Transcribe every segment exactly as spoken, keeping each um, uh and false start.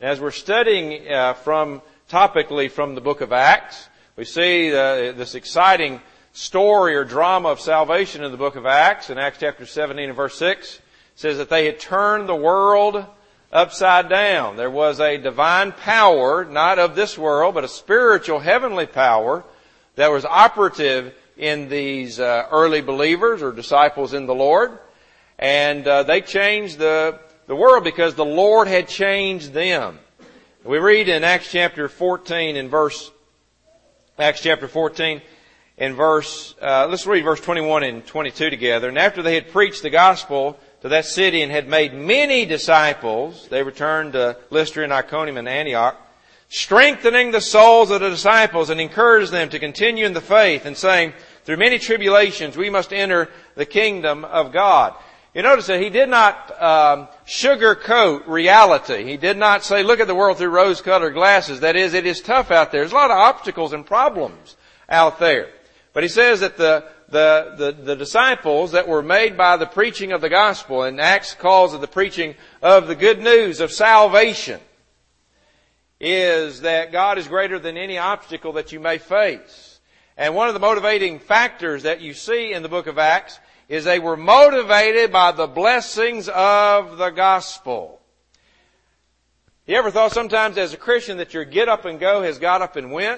As we're studying uh, from topically from the book of Acts, we see uh, this exciting story or drama of salvation in the book of Acts. In Acts chapter seventeen and verse six, it says that they had turned the world upside down. There was a divine power, not of this world, but a spiritual heavenly power that was operative in these uh, early believers or disciples in the Lord. And uh, they changed the, the world because the Lord had changed them. We read in Acts chapter fourteen in verse, Acts chapter fourteen in verse, uh, let's read verse twenty-one and twenty-two together. And after they had preached the gospel to that city and had made many disciples, they returned to Lystra and Iconium and Antioch, strengthening the souls of the disciples and encouraged them to continue in the faith and saying, through many tribulations we must enter the kingdom of God. You notice that he did not um, sugarcoat reality. He did not say, look at the world through rose-colored glasses. That is, it is tough out there. There's a lot of obstacles and problems out there. But he says that the, the, the, the disciples that were made by the preaching of the gospel, and Acts calls it the preaching of the good news of salvation, is that God is greater than any obstacle that you may face. And one of the motivating factors that you see in the book of Acts is they were motivated by the blessings of the gospel. You ever thought sometimes as a Christian that your get up and go has got up and went?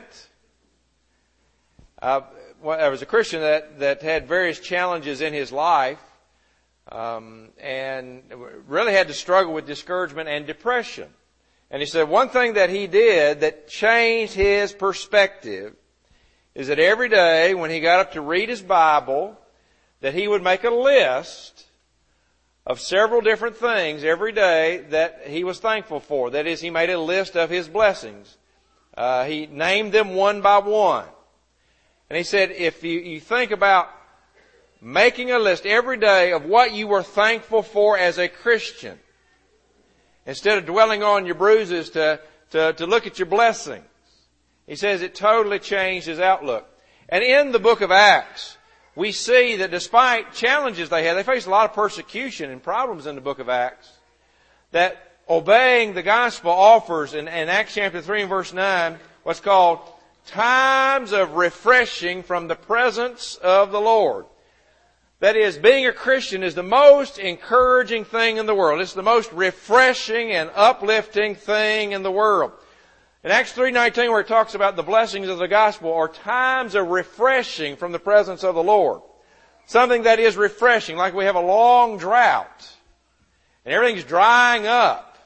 Uh, well, there was a Christian that, that had various challenges in his life, um, and really had to struggle with discouragement and depression. And he said one thing that he did that changed his perspective is that every day when he got up to read his Bible, that he would make a list of several different things every day that he was thankful for. That is, he made a list of his blessings. Uh, he named them one by one. And he said, if you, you think about making a list every day of what you were thankful for as a Christian, instead of dwelling on your bruises, to, to, to look at your blessings. He says it totally changed his outlook. And in the book of Acts, we see that despite challenges they had, they faced a lot of persecution and problems in the book of Acts, that obeying the gospel offers in, in Acts chapter three and verse nine what's called times of refreshing from the presence of the Lord. That is, being a Christian is the most encouraging thing in the world. It's the most refreshing and uplifting thing in the world. In Acts three nineteen, where it talks about the blessings of the gospel, are times of refreshing from the presence of the Lord. Something that is refreshing, like we have a long drought, and everything's drying up.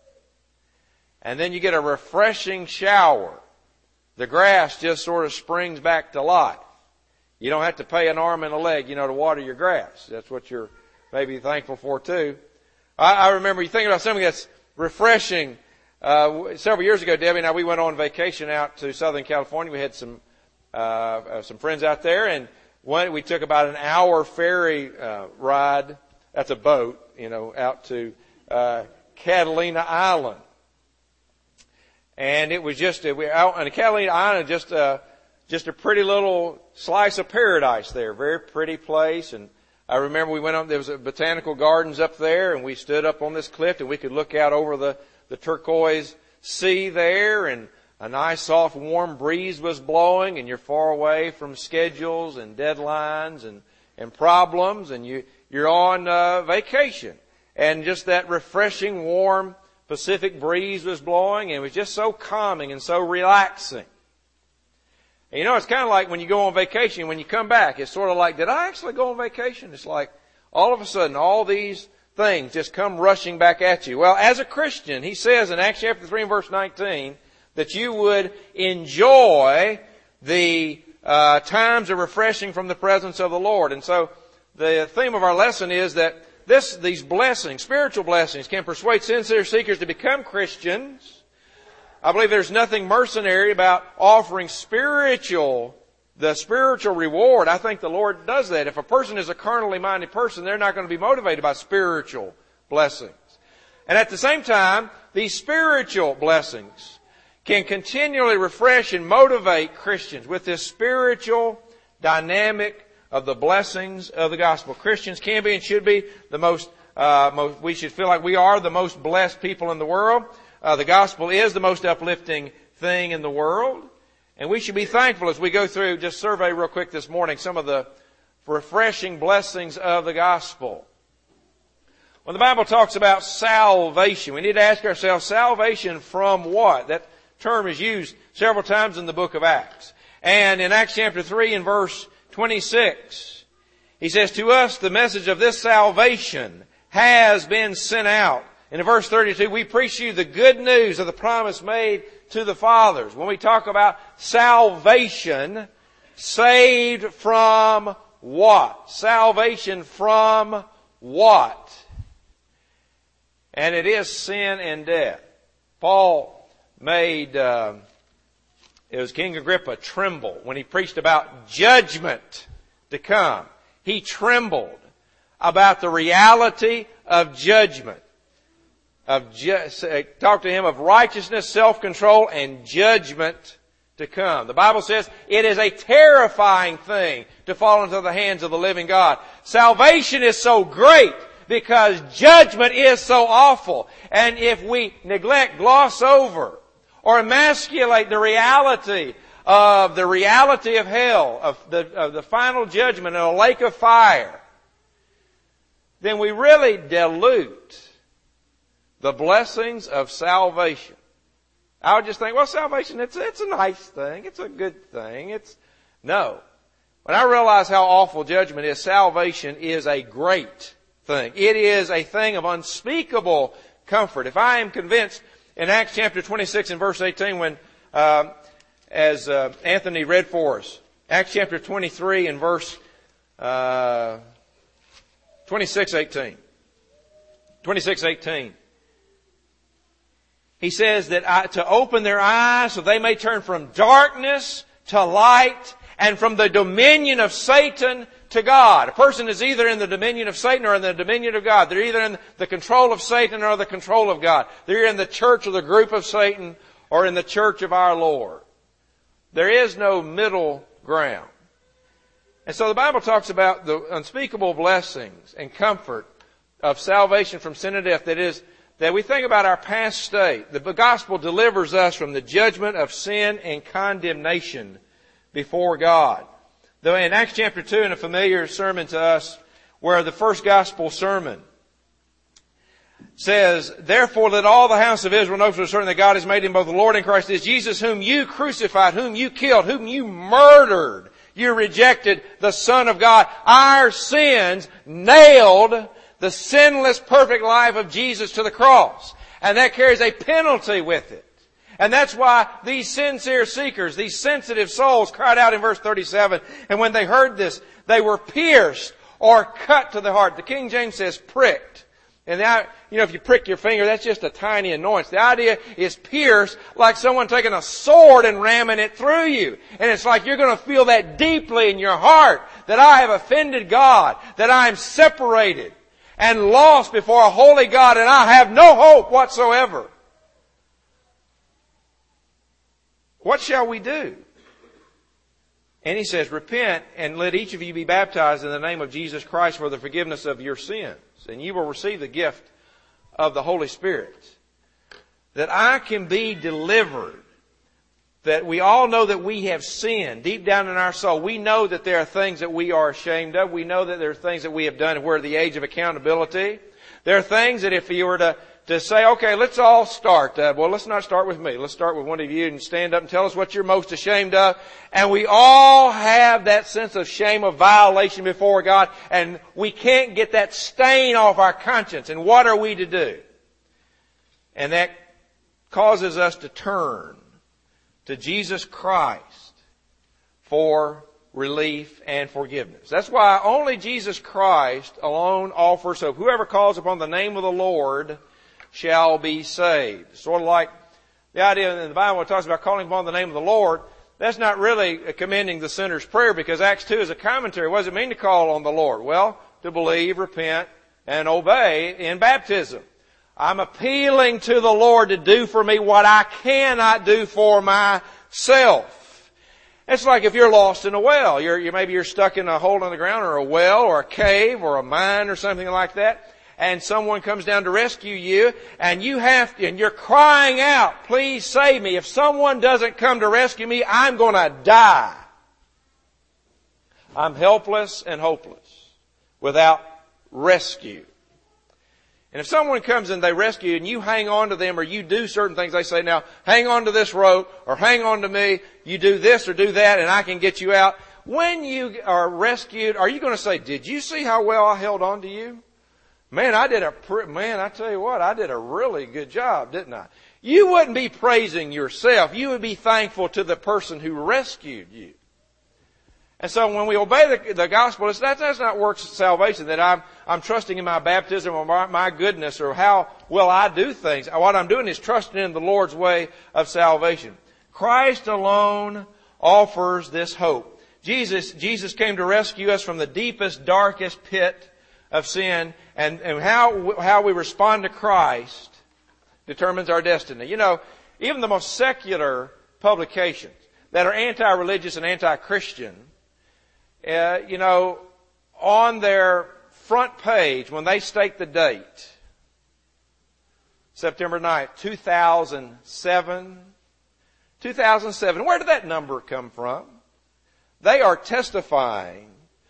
And then you get a refreshing shower. The grass just sort of springs back to life. You don't have to pay an arm and a leg, you know, to water your grass. That's what you're maybe thankful for too. I, I remember you thinking about something that's refreshing. Uh, several years ago, Debbie and I, we went on vacation out to Southern California. We had some, uh, uh some friends out there, and one, we took about an hour ferry, uh, ride. That's a boat, you know, out to, uh, Catalina Island. And it was just, a, we out on Catalina Island, just, uh, just a pretty little slice of paradise there. Very pretty place. And I remember we went on, there was a botanical gardens up there, and we stood up on this cliff and we could look out over the, the turquoise sea there, and a nice soft warm breeze was blowing, and you're far away from schedules and deadlines and, and problems, and you, you're on uh, vacation. And just that refreshing warm Pacific breeze was blowing, and it was just so calming and so relaxing. And you know, it's kind of like when you go on vacation, when you come back, it's sort of like, did I actually go on vacation? It's like all of a sudden all these things just come rushing back at you. Well, as a Christian, he says in Acts chapter three and verse nineteen that you would enjoy the uh, times of refreshing from the presence of the Lord. And so the theme of our lesson is that this, these blessings, spiritual blessings, can persuade sincere seekers to become Christians. I believe there's nothing mercenary about offering spiritual, the spiritual reward. I think the Lord does that. If a person is a carnally minded person, they're not going to be motivated by spiritual blessings. And at the same time, these spiritual blessings can continually refresh and motivate Christians with this spiritual dynamic of the blessings of the gospel. Christians can be and should be the most Uh, most, we should feel like we are the most blessed people in the world. Uh, the gospel is the most uplifting thing in the world. And we should be thankful as we go through, just survey real quick this morning, some of the refreshing blessings of the gospel. When the Bible talks about salvation, we need to ask ourselves, salvation from what? That term is used several times in the book of Acts. And in Acts chapter three and verse twenty-six, he says, to us the message of this salvation has been sent out. And in verse thirty-two, we preach you the good news of the promise made to the fathers. When we talk about salvation, saved from what? Salvation from what? And it is sin and death. Paul made, uh, it was King Agrippa tremble when he preached about judgment to come. He trembled about the reality of judgment. Of ju- talk to him of righteousness, self-control, and judgment to come. The Bible says it is a terrifying thing to fall into the hands of the living God. Salvation is so great because judgment is so awful. And if we neglect, gloss over, or emasculate the reality of the reality of hell, of the, of the final judgment in a lake of fire, then we really dilute the blessings of salvation. I would just think, well, salvation, it's, it's a nice thing. It's a good thing. It's, no. When I realize how awful judgment is, salvation is a great thing. It is a thing of unspeakable comfort. If I am convinced in Acts chapter twenty-six and verse eighteen, when, uh, as uh, Anthony read for us, Acts chapter twenty-three and verse uh, twenty-six eighteen. twenty-six eighteen. He says that I, to open their eyes so they may turn from darkness to light and from the dominion of Satan to God. A person is either in the dominion of Satan or in the dominion of God. They're either in the control of Satan or the control of God. They're in the church or the group of Satan or in the church of our Lord. There is no middle ground. And so the Bible talks about the unspeakable blessings and comfort of salvation from sin and death that is that we think about our past state. The gospel delivers us from the judgment of sin and condemnation before God. Though in Acts chapter two, in a familiar sermon to us, where the first gospel sermon says, therefore let all the house of Israel know for certain that God has made him both the Lord and Christ is Jesus, whom you crucified, whom you killed, whom you murdered. You rejected the Son of God. Our sins nailed the sinless, perfect life of Jesus to the cross. And that carries a penalty with it. And that's why these sincere seekers, these sensitive souls cried out in verse thirty-seven. And when they heard this, they were pierced or cut to the heart. The King James says pricked. And that, you know, if you prick your finger, that's just a tiny annoyance. The idea is pierced like someone taking a sword and ramming it through you. And it's like you're going to feel that deeply in your heart that I have offended God, that I am separated and lost before a holy God, and I have no hope whatsoever. What shall we do? And he says, repent and let each of you be baptized in the name of Jesus Christ for the forgiveness of your sins, and you will receive the gift of the Holy Spirit. That I can be delivered. That we all know that we have sinned deep down in our soul. We know that there are things that we are ashamed of. We know that there are things that we have done and we're at the age of accountability. There are things that if you were to, to say, okay, let's all start. Uh, well, let's not start with me. Let's start with one of you and stand up and tell us what you're most ashamed of. And we all have that sense of shame of violation before God. And we can't get that stain off our conscience. And what are we to do? And that causes us to turn to Jesus Christ for relief and forgiveness. That's why only Jesus Christ alone offers hope. Whoever calls upon the name of the Lord shall be saved. Sort of like the idea in the Bible when it talks about calling upon the name of the Lord, that's not really commending the sinner's prayer, because Acts two is a commentary. What does it mean to call on the Lord? Well, to believe, repent, and obey in baptism. I'm appealing to the Lord to do for me what I cannot do for myself. It's like if you're lost in a well. You're, you maybe you're stuck in a hole in the ground or a well or a cave or a mine or something like that. and someone comes down to rescue you, and you have to, and you're crying out, please save me. If someone doesn't come to rescue me, I'm going to die. I'm helpless and hopeless without rescue. And if someone comes and they rescue you and you hang on to them or you do certain things, they say, now hang on to this rope or hang on to me, you do this or do that and I can get you out. When you are rescued, are you going to say, did you see how well I held on to you? Man, I did a, man, I tell you what, I did a really good job, didn't I? You wouldn't be praising yourself. You would be thankful to the person who rescued you. And so when we obey the, the gospel, it's, that, that's not works of salvation, that I'm, I'm trusting in my baptism or my, my goodness or how well I do things. What I'm doing is trusting in the Lord's way of salvation. Christ alone offers this hope. Jesus, Jesus came to rescue us from the deepest, darkest pit of sin, and, and how, how we respond to Christ determines our destiny. You know, even the most secular publications that are anti-religious and anti-Christian, Uh, you know, on their front page, when they state the date, September ninth, two thousand seven, two thousand seven, where did that number come from? They are testifying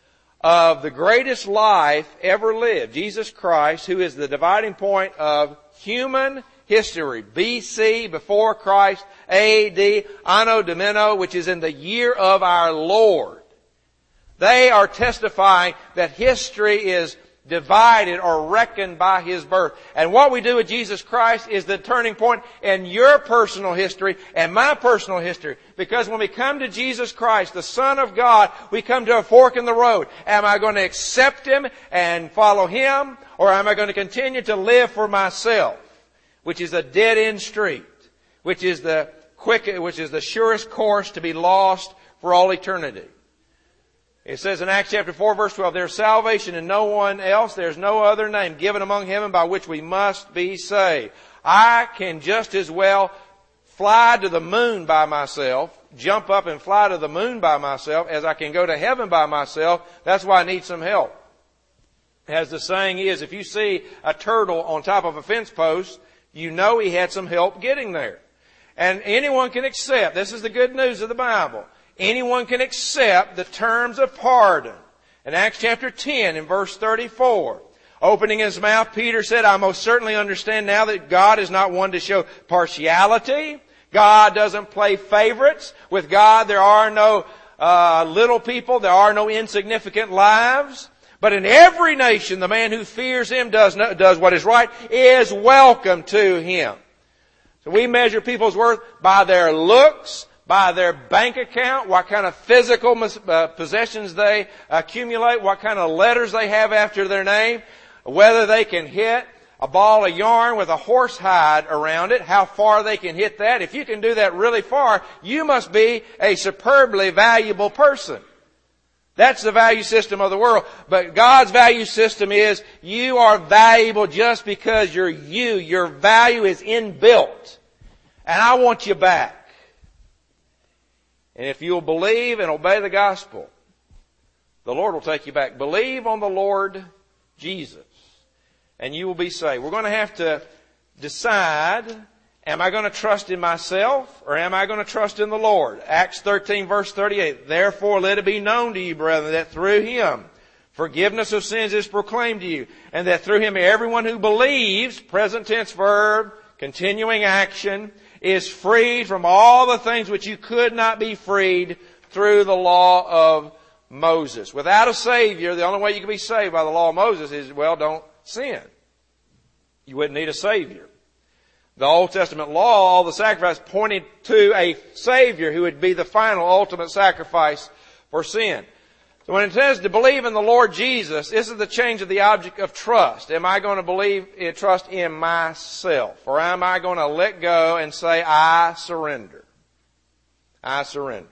of the greatest life ever lived, Jesus Christ, who is the dividing point of human history, B C, before Christ, A D, Anno Domini, which is in the year of our Lord. They are testifying that history is divided or reckoned by His birth. And what we do with Jesus Christ is the turning point in your personal history and my personal history. Because when we come to Jesus Christ, the Son of God, we come to a fork in the road. Am I going to accept Him and follow Him? Or am I going to continue to live for myself? Which is a dead-end street. Which is the quick, which is the surest course to be lost for all eternity. It says in Acts chapter four, verse twelve, there's salvation in no one else. There's no other name given among heaven by which we must be saved. I can just as well fly to the moon by myself, jump up and fly to the moon by myself, as I can go to heaven by myself. That's why I need some help. As the saying is, if you see a turtle on top of a fence post, you know he had some help getting there. And anyone can accept, this is the good news of the Bible, anyone can accept the terms of pardon. In Acts chapter ten, in verse thirty-four, opening his mouth, Peter said, I most certainly understand now that God is not one to show partiality. God doesn't play favorites. With God, there are no uh, little people. There are no insignificant lives. But in every nation, the man who fears Him, does, no, does what is right, is welcome to Him. So we measure people's worth by their looks, by their bank account, what kind of physical possessions they accumulate, what kind of letters they have after their name, whether they can hit a ball of yarn with a horse hide around it, how far they can hit that. If you can do that really far, you must be a superbly valuable person. That's the value system of the world. But God's value system is you are valuable just because you're you. Your value is inbuilt. And I want you back. And if you'll believe and obey the gospel, the Lord will take you back. Believe on the Lord Jesus, and you will be saved. We're going to have to decide, am I going to trust in myself or am I going to trust in the Lord? Acts thirteen verse thirty-eight, therefore let it be known to you, brethren, that through Him forgiveness of sins is proclaimed to you, and that through Him everyone who believes, present tense verb, continuing action, is freed from all the things which you could not be freed through the law of Moses. Without a Savior, the only way you can be saved by the law of Moses is, well, don't sin. You wouldn't need a Savior. The Old Testament law, all the sacrifice pointed to a Savior who would be the final ultimate sacrifice for sin. So when it says to believe in the Lord Jesus, this is the change of the object of trust. Am I going to believe and trust in myself? Or am I going to let go and say, I surrender? I surrender.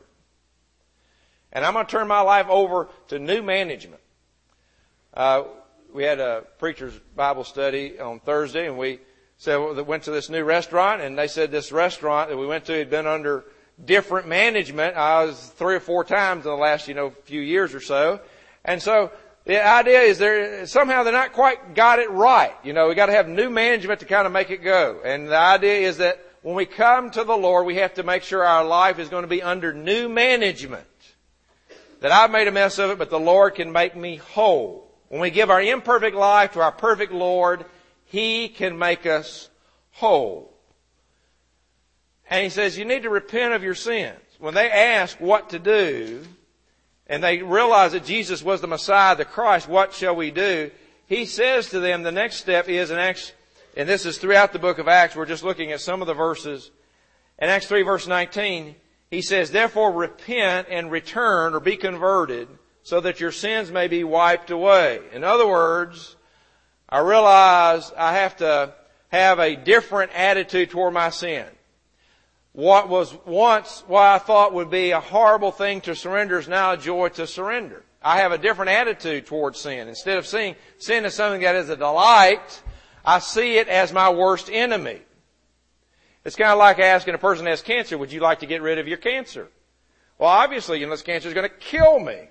And I'm going to turn my life over to new management. Uh, we had a preacher's Bible study on Thursday, and we said we went to this new restaurant, and they said this restaurant that we went to had been under different management. I was three or four times in the last, you know, few years or so. And so the idea is they're, somehow they're not quite got it right. You know, we got to have new management to kind of make it go. And the idea is that when we come to the Lord, we have to make sure our life is going to be under new management. That I've made a mess of it, but the Lord can make me whole. When we give our imperfect life to our perfect Lord, He can make us whole. And He says, you need to repent of your sins. When they ask what to do, and they realize that Jesus was the Messiah, the Christ, what shall we do? He says to them, the next step is in Acts, and this is throughout the book of Acts, we're just looking at some of the verses. In Acts three verse nineteen, He says, therefore repent and return or be converted so that your sins may be wiped away. In other words, I realize I have to have a different attitude toward my sin. What was once what I thought would be a horrible thing to surrender is now a joy to surrender. I have a different attitude towards sin. Instead of seeing sin as something that is a delight, I see it as my worst enemy. It's kind of like asking a person who has cancer, would you like to get rid of your cancer? Well, obviously, you know, this cancer is going to kill me.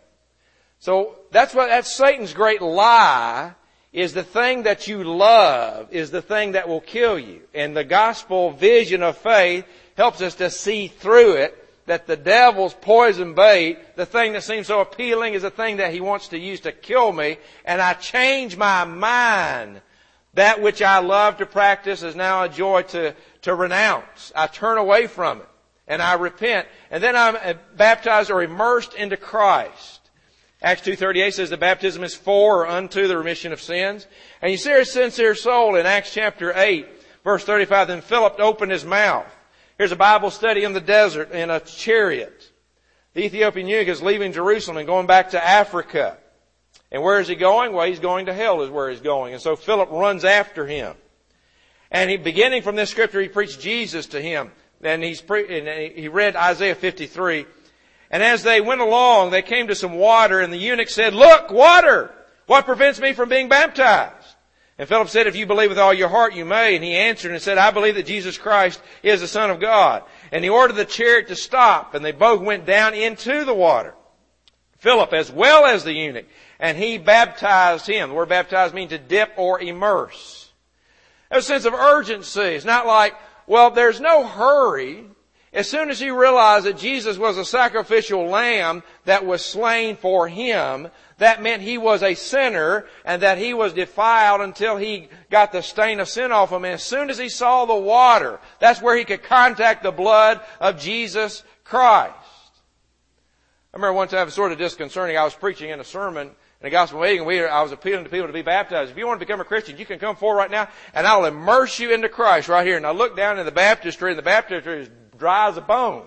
So that's what, that's Satan's great lie, is the thing that you love is the thing that will kill you. And the gospel vision of faith helps us to see through it, that the devil's poison bait, the thing that seems so appealing, is the thing that he wants to use to kill me. And I change my mind. That which I love to practice is now a joy to, to renounce. I turn away from it and I repent. And then I'm baptized or immersed into Christ. Acts two thirty-eight says the baptism is for or unto the remission of sins. And you see a sincere soul in Acts chapter eight, verse thirty-five. Then Philip opened his mouth. Here's a Bible study in the desert in a chariot. The Ethiopian eunuch is leaving Jerusalem and going back to Africa. And where is he going? Well, he's going to hell is where he's going. And so Philip runs after him. And he, beginning from this scripture, he preached Jesus to him. And he's pre- and he read Isaiah fifty-three. And as they went along, they came to some water, and the eunuch said, look, water! What prevents me from being baptized? And Philip said, if you believe with all your heart, you may. And he answered and said, I believe that Jesus Christ is the Son of God. And he ordered the chariot to stop, and they both went down into the water. Philip, as well as the eunuch, and he baptized him. The word baptize means to dip or immerse. There's a sense of urgency. It's not like, well, there's no hurry. As soon as he realized that Jesus was a sacrificial lamb that was slain for him, that meant he was a sinner and that he was defiled until he got the stain of sin off him. And as soon as he saw the water, that's where he could contact the blood of Jesus Christ. I remember one time it was sort of disconcerting. I was preaching in a sermon in a gospel meeting, and we, I was appealing to people to be baptized. If you want to become a Christian, you can come forward right now, and I'll immerse you into Christ right here. And I looked down in the baptistry, and the baptistry was dry as a bone.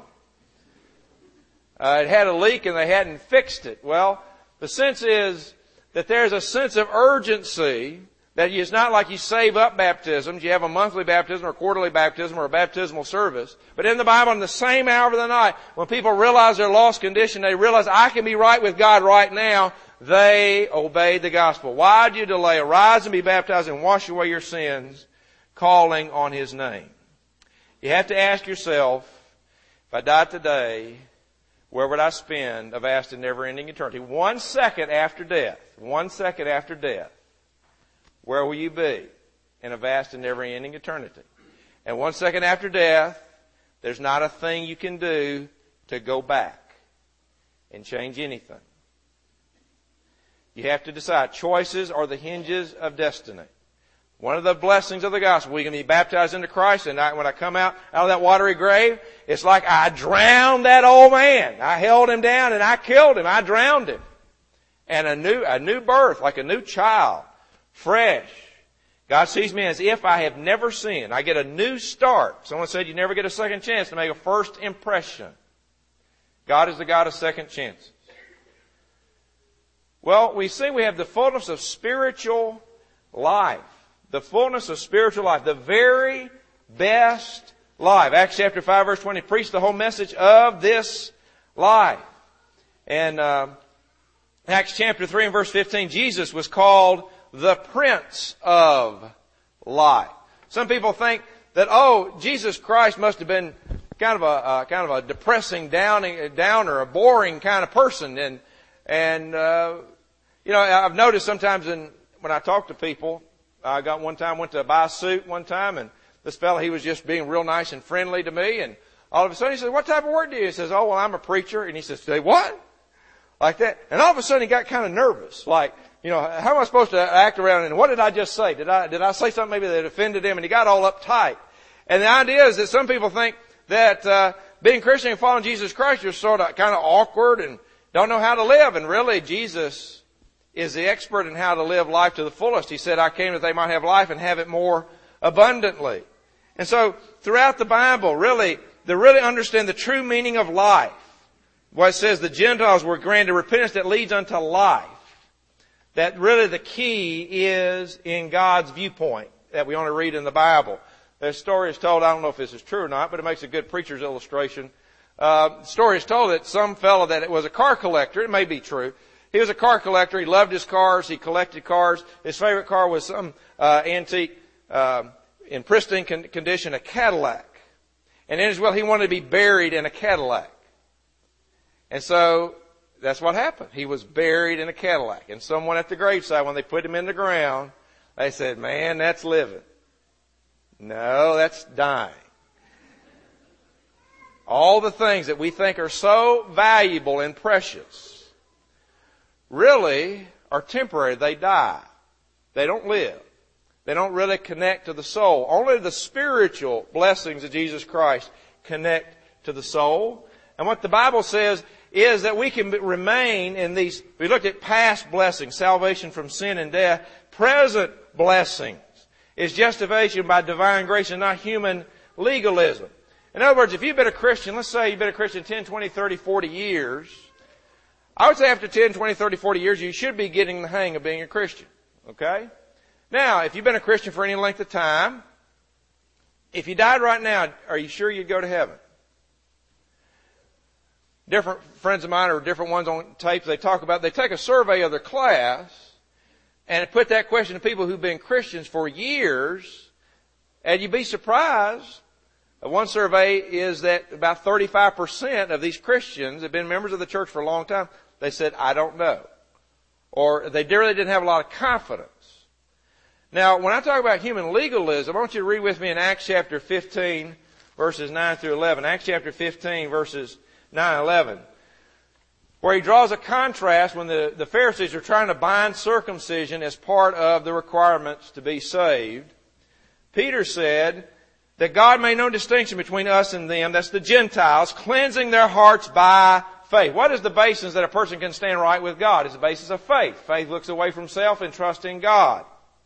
Uh, it had a leak, and they hadn't fixed it. Well, the sense is that there's a sense of urgency, that it's not like you save up baptisms. You have a monthly baptism or quarterly baptism or a baptismal service. But in the Bible, in the same hour of the night, when people realize their lost condition, they realize I can be right with God right now, they obeyed the gospel. Why do you delay? Arise and be baptized and wash away your sins, calling on His name. You have to ask yourself, if I died today, where would I spend a vast and never-ending eternity? One second after death, one second after death, where will you be in a vast and never-ending eternity? And one second after death, there's not a thing you can do to go back and change anything. You have to decide. Choices are the hinges of destiny. One of the blessings of the gospel, we can be baptized into Christ, and I, when I come out, out of that watery grave, it's like I drowned that old man. I held him down and I killed him. I drowned him. And a new, a new birth, like a new child. Fresh. God sees me as if I have never sinned. I get a new start. Someone said you never get a second chance to make a first impression. God is the God of second chances. Well, we see we have the fullness of spiritual life. The fullness of spiritual life. The very best life. Acts chapter five verse twenty preached the whole message of this life. And uh, Acts chapter three and verse fifteen, Jesus was called the Prince of Life. Some people think that, oh, Jesus Christ must have been kind of a uh, kind of a depressing, downing, downer, a boring kind of person, and and uh, You know, I've noticed sometimes in, when I talk to people, I got one time, went to buy a suit one time, and this fella, he was just being real nice and friendly to me, and all of a sudden he says, what type of work do you do? He says, oh, well, I'm a preacher. And he says, say what? Like that. And all of a sudden he got kind of nervous. Like, you know, how am I supposed to act around? And what did I just say? Did I, did I say something maybe that offended him? And he got all uptight. And the idea is that some people think that, uh, being Christian and following Jesus Christ, you're sort of kind of awkward and don't know how to live. And really, Jesus is the expert in how to live life to the fullest. He said, I came that they might have life and have it more abundantly. And so, throughout the Bible, really, to really understand the true meaning of life, what it says the Gentiles were granted repentance that leads unto life. That really the key is in God's viewpoint that we only read in the Bible. The story is told, I don't know if this is true or not, but it makes a good preacher's illustration. Uh, the story is told that some fellow that was a car collector, it may be true, he was a car collector, he loved his cars, he collected cars, his favorite car was some uh, antique, uh, in pristine con- condition, a Cadillac. And in his will, he wanted to be buried in a Cadillac. And so, that's what happened. He was buried in a Cadillac. And someone at the graveside, when they put him in the ground, they said, man, that's living. No, that's dying. All the things that we think are so valuable and precious really are temporary. They die. They don't live. They don't really connect to the soul. Only the spiritual blessings of Jesus Christ connect to the soul. And what the Bible says is that we can remain in these, we looked at past blessings, salvation from sin and death. Present blessings is justification by divine grace and not human legalism. In other words, if you've been a Christian, let's say you've been a Christian ten, twenty, thirty, forty years, I would say after ten, twenty, thirty, forty years, you should be getting the hang of being a Christian. Okay? Now, if you've been a Christian for any length of time, if you died right now, are you sure you'd go to heaven? Different friends of mine or different ones on tapes, they talk about, they take a survey of their class and put that question to people who've been Christians for years, and you'd be surprised. One survey is that about thirty-five percent of these Christians have been members of the church for a long time. They said, I don't know. Or they really didn't have a lot of confidence. Now, when I talk about human legalism, I want you to read with me in Acts chapter fifteen, verses nine through eleven. Acts chapter fifteen, verses nine and eleven. Where he draws a contrast when the, the Pharisees are trying to bind circumcision as part of the requirements to be saved. Peter said that God made no distinction between us and them, that's the Gentiles, cleansing their hearts by faith. What is the basis that a person can stand right with God? It's the basis of faith. Faith looks away from self and trusts in God.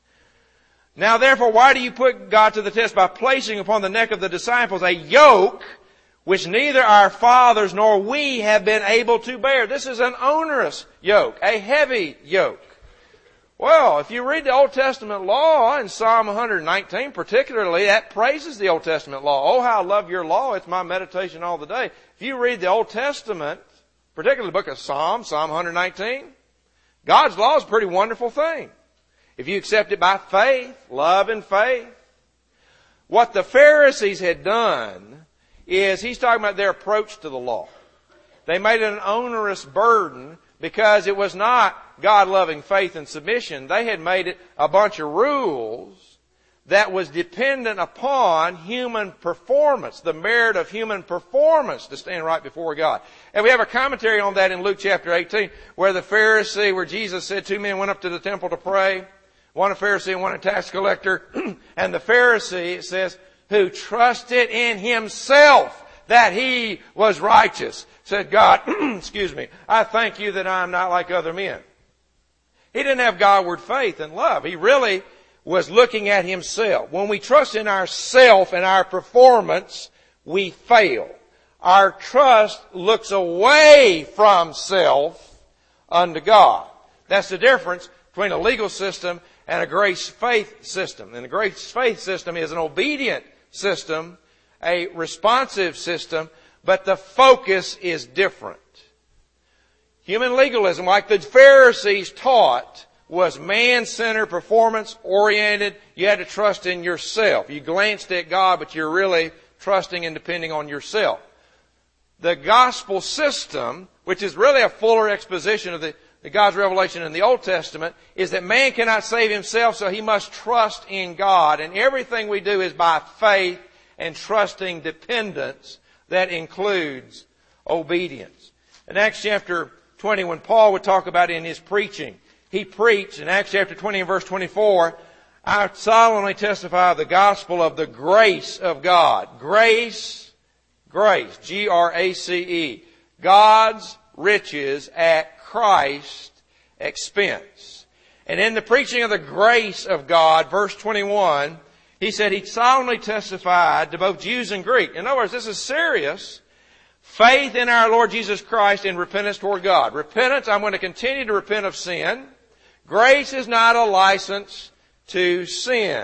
Now therefore, why do you put God to the test by placing upon the neck of the disciples a yoke which neither our fathers nor we have been able to bear? This is an onerous yoke, a heavy yoke. Well, if you read the Old Testament law in Psalm one nineteen particularly, that praises the Old Testament law. Oh, how I love your law. It's my meditation all the day. If you read the Old Testament, particularly the book of Psalms, Psalm one nineteen, God's law is a pretty wonderful thing. If you accept it by faith, love and faith. What the Pharisees had done is, he's talking about their approach to the law. They made it an onerous burden because it was not God-loving faith and submission. They had made it a bunch of rules that was dependent upon human performance, the merit of human performance to stand right before God. And we have a commentary on that in Luke chapter eighteen, where the Pharisee, where Jesus said two men went up to the temple to pray, one a Pharisee and one a tax collector, and the Pharisee, it says, who trusted in himself that he was righteous, said, God, excuse me, I thank you that I am not like other men. He didn't have Godward faith and love. He really was looking at himself. When we trust in ourself and our performance, we fail. Our trust looks away from self unto God. That's the difference between a legal system and a grace-faith system. And the grace-faith system is an obedient system, a responsive system, but the focus is different. Human legalism, like the Pharisees taught, was man-centered, performance-oriented. You had to trust in yourself. You glanced at God, but you're really trusting and depending on yourself. The gospel system, which is really a fuller exposition of the the God's revelation in the Old Testament is that man cannot save himself, so he must trust in God. And everything we do is by faith and trusting dependence that includes obedience. In Acts chapter twenty, when Paul would talk about it in his preaching, he preached in Acts chapter twenty and verse twenty-four, I solemnly testify of the gospel of the grace of God. Grace, grace, G R A C E. God's riches at Christ's expense. And in the preaching of the grace of God, verse twenty-one, he said he solemnly testified to both Jews and Greek. In other words, this is serious. Faith in our Lord Jesus Christ and repentance toward God. Repentance, I'm going to continue to repent of sin. Grace is not a license to sin.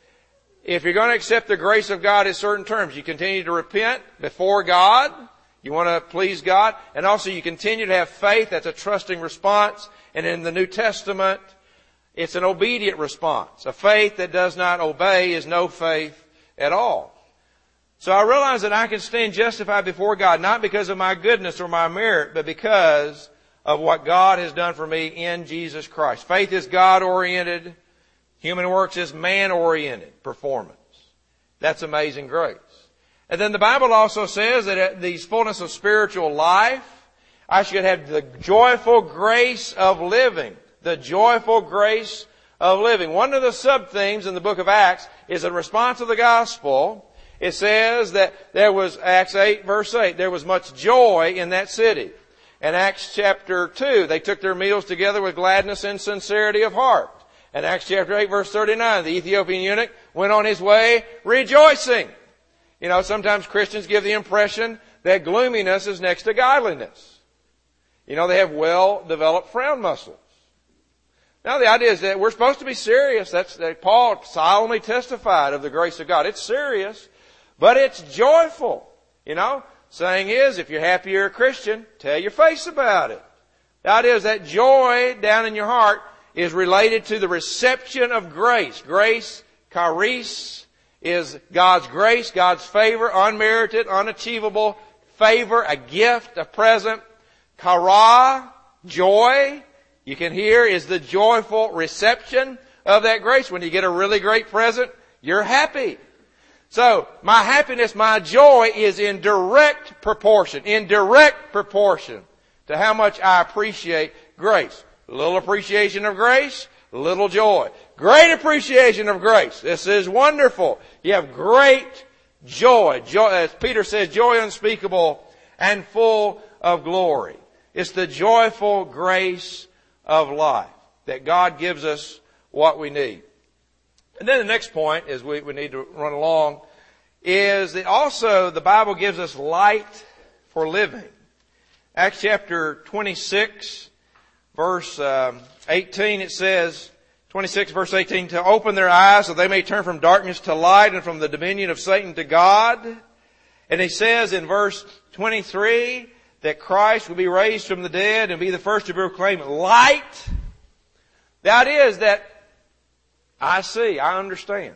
If you're going to accept the grace of God in certain terms, you continue to repent before God. You want to please God. And also you continue to have faith. That's a trusting response. And in the New Testament, it's an obedient response. A faith that does not obey is no faith at all. So I realize that I can stand justified before God, not because of my goodness or my merit, but because of what God has done for me in Jesus Christ. Faith is God-oriented. Human works is man-oriented performance. That's amazing grace. And then the Bible also says that at the fullness of spiritual life, I should have the joyful grace of living. The joyful grace of living. One of the sub-themes in the book of Acts is in response to the gospel. It says that there was, Acts eight verse eight, there was much joy in that city. In Acts chapter two, they took their meals together with gladness and sincerity of heart. In Acts chapter eight verse thirty-nine, the Ethiopian eunuch went on his way rejoicing. You know, sometimes Christians give the impression that gloominess is next to godliness. You know, they have well-developed frown muscles. Now the idea is that we're supposed to be serious. That's that Paul solemnly testified of the grace of God. It's serious, but it's joyful. You know, saying is, if you're happy you're a Christian, tell your face about it. The idea is that joy down in your heart is related to the reception of grace. Grace, charis, is God's grace, God's favor, unmerited, unachievable favor, a gift, a present. Chara, joy, you can hear, is the joyful reception of that grace. When you get a really great present, you're happy. So, my happiness, my joy is in direct proportion, in direct proportion to how much I appreciate grace. A little appreciation of grace, little joy. Great appreciation of grace. This is wonderful. You have great joy. Joy, as Peter says, joy unspeakable and full of glory. It's the joyful grace of life that God gives us what we need. And then the next point, as we, we need to run along, is that also the Bible gives us light for living. Acts chapter twenty-six, verse um, eighteen, it says, twenty-six verse eighteen, to open their eyes so they may turn from darkness to light and from the dominion of Satan to God. And he says in verse twenty-three that Christ will be raised from the dead and be the first to proclaim light. That is that I see, I understand.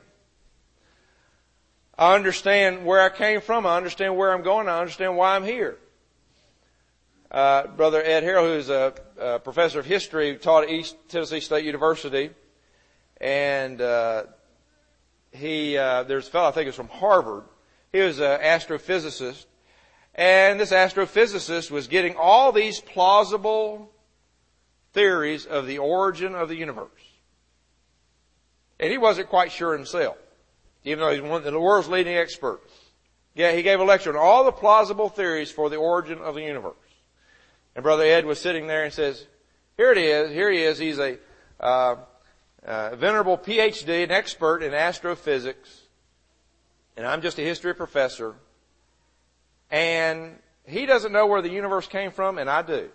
I understand where I came from. I understand where I'm going. I understand why I'm here. Uh, Brother Ed Harrell, who's a, a professor of history, taught at East Tennessee State University. And uh, he, uh, there's a fellow, I think it's from Harvard. He was an astrophysicist. And this astrophysicist was getting all these plausible theories of the origin of the universe. And he wasn't quite sure himself, even though he's one of the world's leading experts. Yeah, he gave a lecture on all the plausible theories for the origin of the universe. And Brother Ed was sitting there and says, here it is, here he is, he's a uh, uh, venerable P H D, an expert in astrophysics, and I'm just a history professor, and he doesn't know where the universe came from, and I do.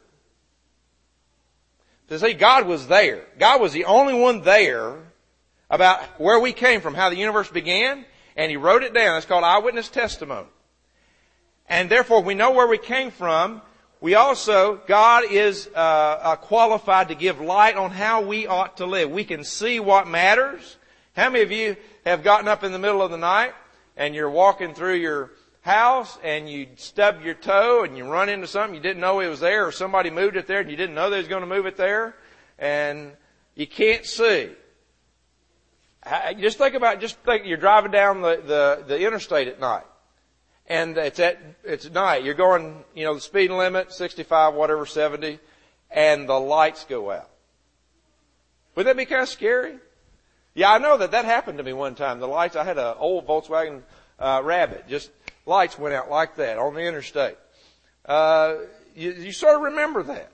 To see, God was there. God was the only one there about where we came from, how the universe began, and He wrote it down. That's called eyewitness testimony. And therefore, we know where we came from. We also, God is uh, uh, qualified to give light on how we ought to live. We can see what matters. How many of you have gotten up in the middle of the night and you're walking through your house and you stub your toe and you run into something you didn't know it was there, or somebody moved it there and you didn't know they was going to move it there, and you can't see. Just think about, just think you're driving down the, the, the interstate at night. And it's at, it's night. You're going, you know, the speed limit, sixty-five, whatever, seventy, and the lights go out. Would that be kind of scary? Yeah, I know that that happened to me one time. The lights, I had an old Volkswagen uh, Rabbit. Just lights went out like that on the interstate. Uh, you, you sort of remember that.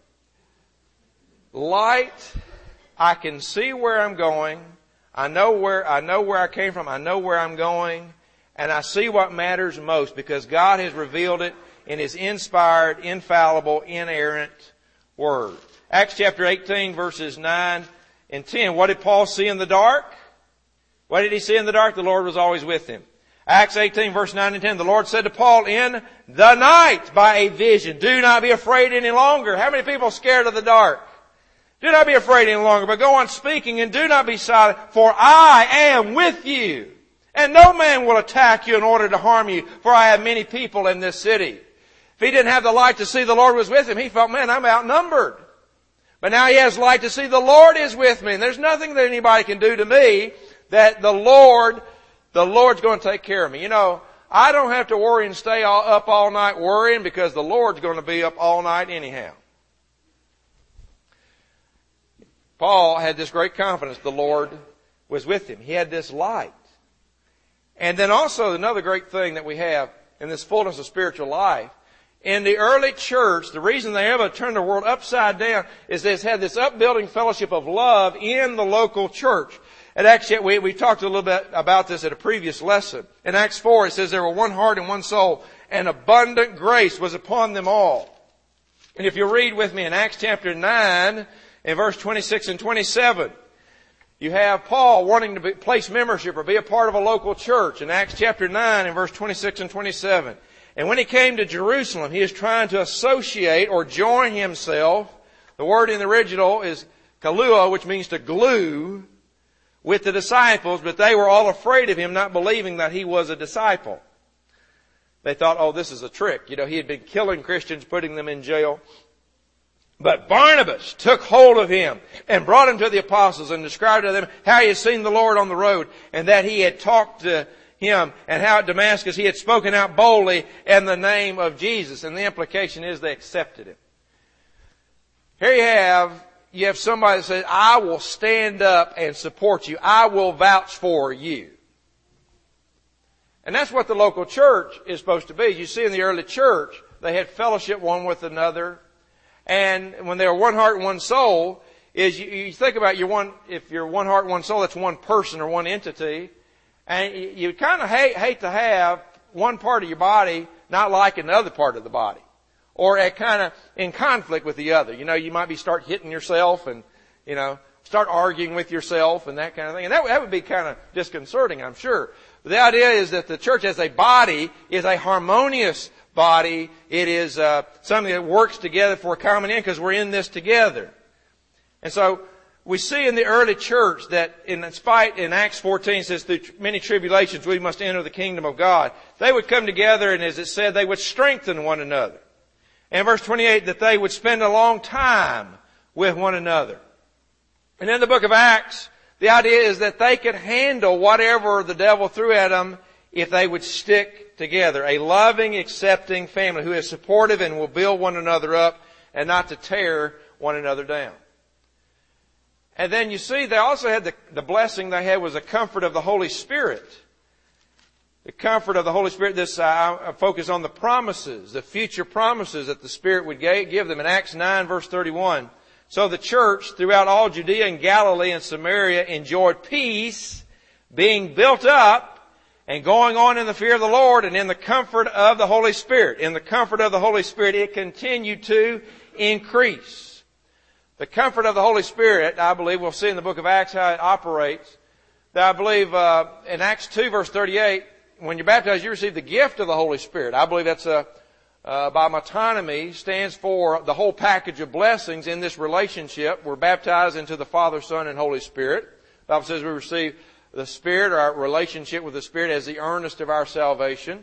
Light, I can see where I'm going. I know where, I know where I came from. I know where I'm going. And I see what matters most because God has revealed it in His inspired, infallible, inerrant Word. Acts chapter eighteen verses nine and ten. What did Paul see in the dark? What did he see in the dark? The Lord was always with him. Acts eighteen verse nine and ten. The Lord said to Paul in the night by a vision, do not be afraid any longer. How many people are scared of the dark? Do not be afraid any longer, but go on speaking and do not be silent, for I am with you. And no man will attack you in order to harm you, for I have many people in this city. If he didn't have the light to see the Lord was with him, he felt, man, I'm outnumbered. But now he has light to see the Lord is with me. And there's nothing that anybody can do to me that the Lord, the Lord's going to take care of me. You know, I don't have to worry and stay all, up all night worrying because the Lord's going to be up all night anyhow. Paul had this great confidence the Lord was with him. He had this light. And then also another great thing that we have in this fullness of spiritual life, in the early church, the reason they ever turned the world upside down is they had this upbuilding fellowship of love in the local church. And actually, we, we talked a little bit about this at a previous lesson. In Acts four, it says there were one heart and one soul, and abundant grace was upon them all. And if you read with me in Acts chapter nine, in verse twenty-six and twenty-seven, you have Paul wanting to be, place membership or be a part of a local church in Acts chapter nine in verse twenty-six and twenty-seven. And when he came to Jerusalem, he is trying to associate or join himself. The word in the original is kaluo, which means to glue, with the disciples, but they were all afraid of him, not believing that he was a disciple. They thought, oh, this is a trick. You know, he had been killing Christians, putting them in jail. But Barnabas took hold of him and brought him to the apostles and described to them how he had seen the Lord on the road and that he had talked to him and how at Damascus he had spoken out boldly in the name of Jesus. And the implication is they accepted him. Here you have, you have somebody that says, I will stand up and support you. I will vouch for you. And that's what the local church is supposed to be. You see in the early church, they had fellowship one with another. And when they were one heart and one soul, is you, you think about your one, if you're one heart and one soul, that's one person or one entity. And you, you kind of hate, hate to have one part of your body not like another part of the body. Or at kind of in conflict with the other. You know, you might be start hitting yourself and, you know, start arguing with yourself and that kind of thing. And that, that would be kind of disconcerting, I'm sure. But the idea is that the church as a body is a harmonious body. It is uh, something that works together for a common end because we're in this together. And so we see in the early church that in spite, in Acts fourteen it says, through many tribulations we must enter the kingdom of God. They would come together and as it said, they would strengthen one another. And verse twenty-eight, that they would spend a long time with one another. And in the book of Acts, the idea is that they could handle whatever the devil threw at them if they would stick together. A loving, accepting family who is supportive and will build one another up and not to tear one another down. And then you see they also had the, the blessing they had was the comfort of the Holy Spirit. The comfort of the Holy Spirit, this uh, focus on the promises, the future promises that the Spirit would give them. In Acts nine verse thirty-one, so the church throughout all Judea and Galilee and Samaria enjoyed peace, being built up and going on in the fear of the Lord and in the comfort of the Holy Spirit. In the comfort of the Holy Spirit, it continued to increase. The comfort of the Holy Spirit, I believe, we'll see in the book of Acts how it operates. That I believe uh, in Acts two verse thirty-eight, when you're baptized, you receive the gift of the Holy Spirit. I believe that's a, uh, by metonymy, stands for the whole package of blessings in this relationship. We're baptized into the Father, Son, and Holy Spirit. The Bible says we receive the Spirit, or our relationship with the Spirit, as the earnest of our salvation.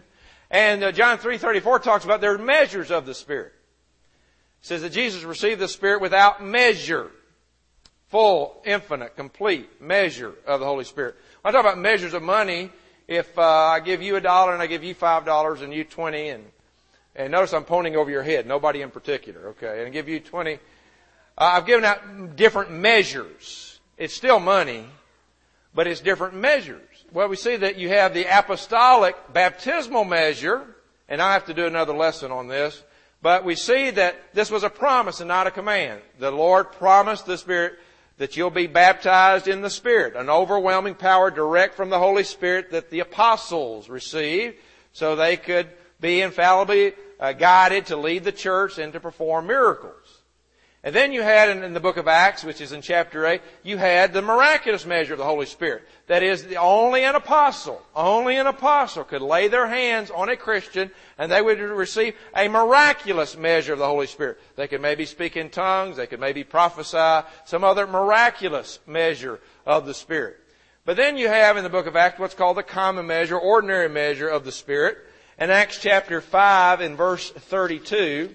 And uh, John three thirty-four talks about there are measures of the Spirit. It says that Jesus received the Spirit without measure. Full, infinite, complete measure of the Holy Spirit. When I talk about measures of money, if uh, I give you a dollar and I give you five dollars and you twenty, and and notice I'm pointing over your head, nobody in particular, okay, and I give you twenty, uh, I've given out different measures. It's still money, but it's different measures. Well, we see that you have the apostolic baptismal measure, and I have to do another lesson on this, but we see that this was a promise and not a command. The Lord promised the Spirit that you'll be baptized in the Spirit, an overwhelming power direct from the Holy Spirit that the apostles received so they could be infallibly uh, guided to lead the church and to perform miracles. And then you had in, in the book of Acts, which is in chapter eight, you had the miraculous measure of the Holy Spirit. That is, the, only an apostle, only an apostle could lay their hands on a Christian and they would receive a miraculous measure of the Holy Spirit. They could maybe speak in tongues, they could maybe prophesy, some other miraculous measure of the Spirit. But then you have in the book of Acts what's called the common measure, ordinary measure of the Spirit. In Acts chapter five in verse thirty-two,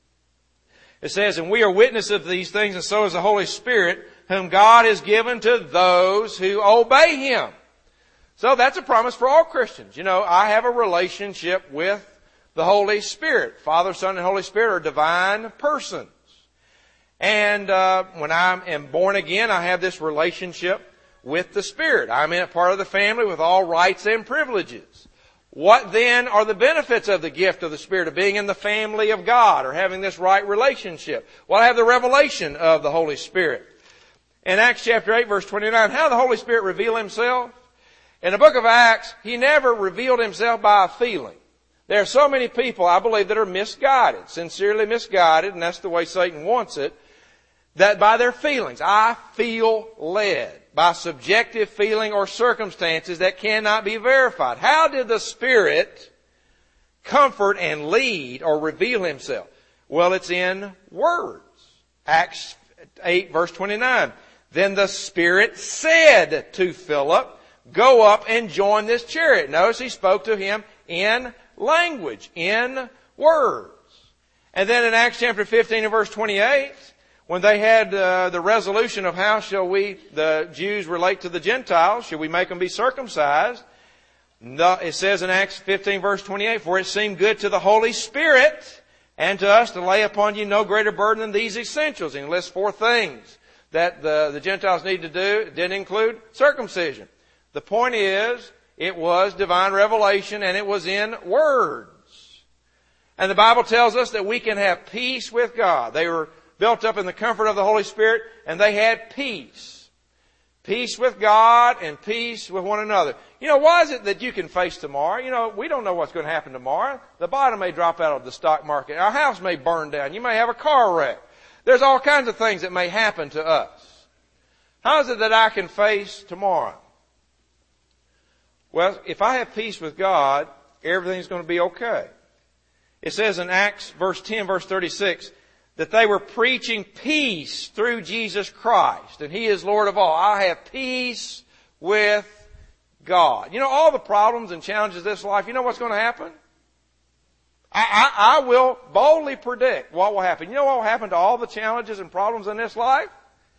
it says, and we are witnesses of these things, and so is the Holy Spirit, whom God has given to those who obey Him. So that's a promise for all Christians. You know, I have a relationship with the Holy Spirit. Father, Son, and Holy Spirit are divine persons. And uh, when I am born again, I have this relationship with the Spirit. I'm in a part of the family with all rights and privileges. What then are the benefits of the gift of the Spirit, of being in the family of God, or having this right relationship? Well, I have the revelation of the Holy Spirit. In Acts chapter eight, verse twenty-nine, how did the Holy Spirit reveal Himself? In the book of Acts, He never revealed Himself by a feeling. There are so many people, I believe, that are misguided, sincerely misguided, and that's the way Satan wants it, that by their feelings, I feel led, by subjective feeling or circumstances that cannot be verified. How did the Spirit comfort and lead or reveal Himself? Well, it's in words. Acts eight verse twenty-nine. Then the Spirit said to Philip, go up and join this chariot. Notice He spoke to him in language, in words. And then in Acts chapter fifteen and verse twenty-eight, when they had uh, the resolution of how shall we, the Jews, relate to the Gentiles, should we make them be circumcised? No, it says in Acts fifteen verse twenty-eight, for it seemed good to the Holy Spirit and to us to lay upon you no greater burden than these essentials. And he lists four things that the, the Gentiles need to do. It didn't include circumcision. The point is, it was divine revelation and it was in words. And the Bible tells us that we can have peace with God. They were built up in the comfort of the Holy Spirit, and they had peace. Peace with God and peace with one another. You know, why is it that you can face tomorrow? You know, we don't know what's going to happen tomorrow. The bottom may drop out of the stock market. Our house may burn down. You may have a car wreck. There's all kinds of things that may happen to us. How is it that I can face tomorrow? Well, if I have peace with God, everything's going to be okay. It says in Acts verse ten, verse thirty-six, that they were preaching peace through Jesus Christ, and He is Lord of all. I have peace with God. You know, all the problems and challenges of this life, you know what's going to happen? I, I, I will boldly predict what will happen. You know what will happen to all the challenges and problems in this life?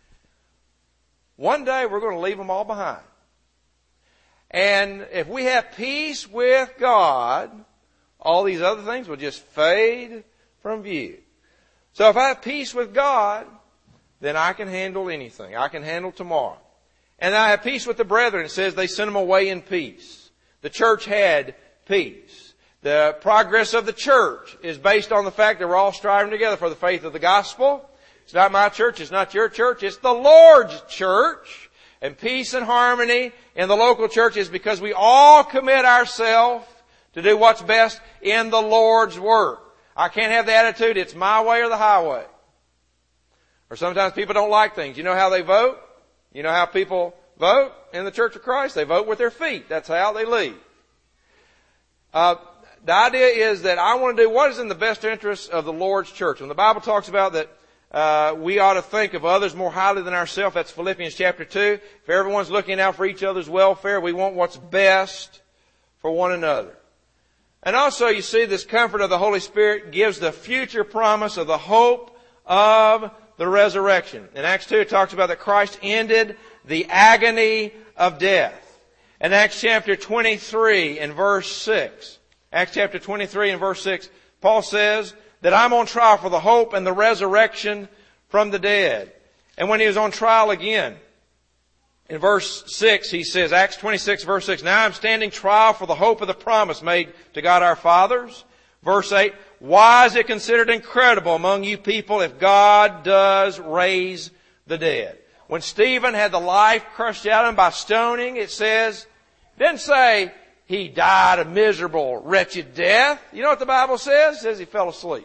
One day we're going to leave them all behind. And if we have peace with God, all these other things will just fade from view. So if I have peace with God, then I can handle anything. I can handle tomorrow. And I have peace with the brethren. It says they sent them away in peace. The church had peace. The progress of the church is based on the fact that we're all striving together for the faith of the gospel. It's not my church. It's not your church. It's the Lord's church. And peace and harmony in the local church is because we all commit ourselves to do what's best in the Lord's work. I can't have the attitude, it's my way or the highway. Or sometimes people don't like things. You know how they vote? You know how people vote in the Church of Christ? They vote with their feet. That's how they lead. Uh, the idea is that I want to do what is in the best interest of the Lord's church. When the Bible talks about that uh, we ought to think of others more highly than ourselves, that's Philippians chapter two. If everyone's looking out for each other's welfare, we want what's best for one another. And also you see this comfort of the Holy Spirit gives the future promise of the hope of the resurrection. In Acts two it talks about that Christ ended the agony of death. In Acts chapter twenty-three and verse six, Acts chapter twenty-three and verse six, Paul says that I'm on trial for the hope and the resurrection from the dead. And when he was on trial again, in verse six, he says, Acts twenty-six verse six, now I'm standing trial for the hope of the promise made to God our fathers. Verse eight, why is it considered incredible among you people if God does raise the dead? When Stephen had the life crushed out of him by stoning, it says, it didn't say he died a miserable, wretched death. You know what the Bible says? It says he fell asleep.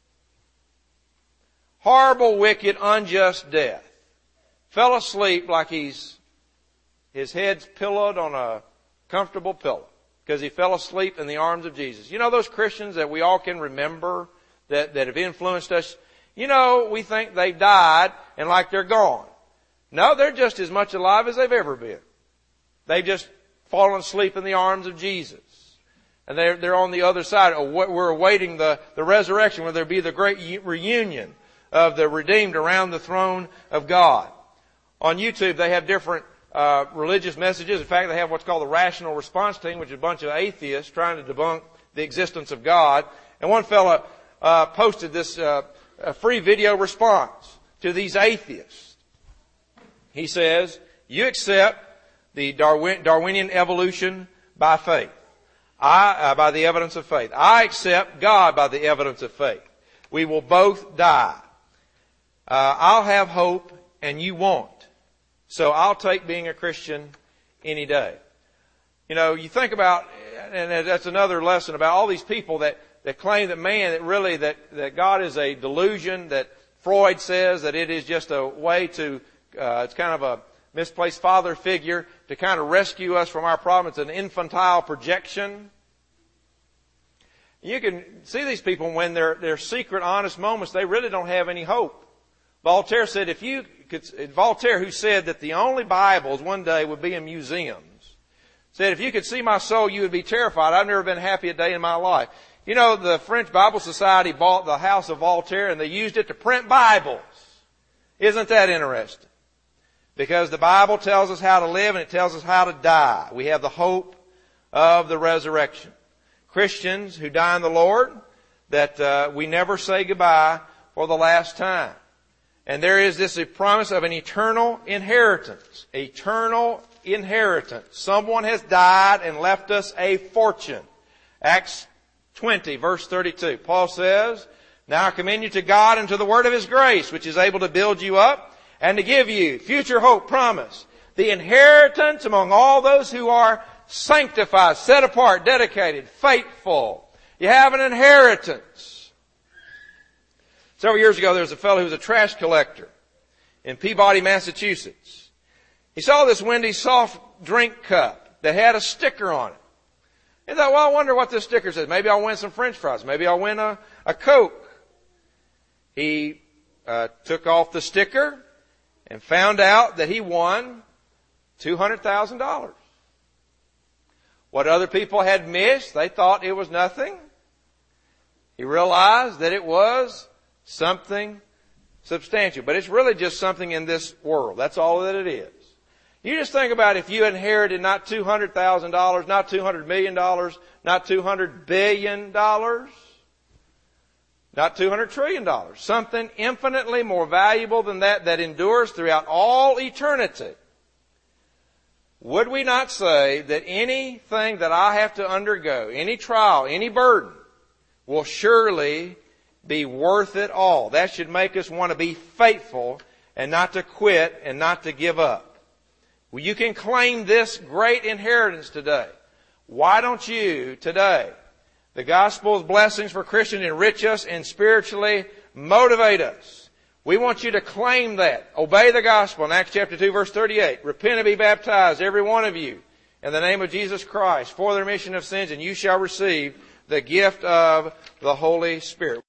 Horrible, wicked, unjust death. Fell asleep like he's, his head's pillowed on a comfortable pillow because he fell asleep in the arms of Jesus. You know those Christians that we all can remember that, that have influenced us? You know, we think they've died and like they're gone. No, they're just as much alive as they've ever been. They've just fallen asleep in the arms of Jesus. And they're, they're on the other side. We're awaiting the, the resurrection where there be the great reunion of the redeemed around the throne of God. On YouTube, they have different uh, religious messages. In fact, they have what's called the Rational Response Team, which is a bunch of atheists trying to debunk the existence of God. And one fellow uh, posted this uh, a free video response to these atheists. He says, you accept the Darwin, Darwinian evolution by faith. I, uh, by the evidence of faith. I accept God by the evidence of faith. We will both die. Uh, I'll have hope and you won't. So I'll take being a Christian any day. You know, you think about, and that's another lesson about all these people that, that claim that man, that really, that, that God is a delusion, that Freud says that it is just a way to Uh, it's kind of a misplaced father figure to kind of rescue us from our problem. It's an infantile projection. You can see these people when they're, they're secret, honest moments, they really don't have any hope. Voltaire said if you could, Voltaire who said that the only Bibles one day would be in museums, said if you could see my soul, you would be terrified. I've never been happy a day in my life. You know, the French Bible Society bought the house of Voltaire and they used it to print Bibles. Isn't that interesting? Because the Bible tells us how to live and it tells us how to die. We have the hope of the resurrection. Christians who die in the Lord, that uh, we never say goodbye for the last time. And there is this promise of an eternal inheritance. Eternal inheritance. Someone has died and left us a fortune. Acts twenty, verse thirty-two. Paul says, now I commend you to God and to the word of His grace, which is able to build you up and to give you future hope, promise, the inheritance among all those who are sanctified, set apart, dedicated, faithful. You have an inheritance. Several years ago, there was a fellow who was a trash collector in Peabody, Massachusetts. He saw this Wendy's soft drink cup that had a sticker on it. He thought, well, I wonder what this sticker says. Maybe I'll win some French fries. Maybe I'll win a, a Coke. He uh, took off the sticker and found out that he won two hundred thousand dollars. What other people had missed, they thought it was nothing. He realized that it was something substantial. But it's really just something in this world. That's all that it is. You just think about if you inherited not two hundred thousand dollars, not two hundred million dollars, not two hundred billion dollars, not two hundred trillion dollars. Something infinitely more valuable than that, that endures throughout all eternity. Would we not say that anything that I have to undergo, any trial, any burden, will surely be worth it all? That should make us want to be faithful and not to quit and not to give up. Well, you can claim this great inheritance today. Why don't you today? The gospel's blessings for Christians enrich us and spiritually motivate us. We want you to claim that. Obey the gospel in Acts chapter two verse thirty-eight. Repent and be baptized, every one of you, in the name of Jesus Christ for the remission of sins, and you shall receive the gift of the Holy Spirit.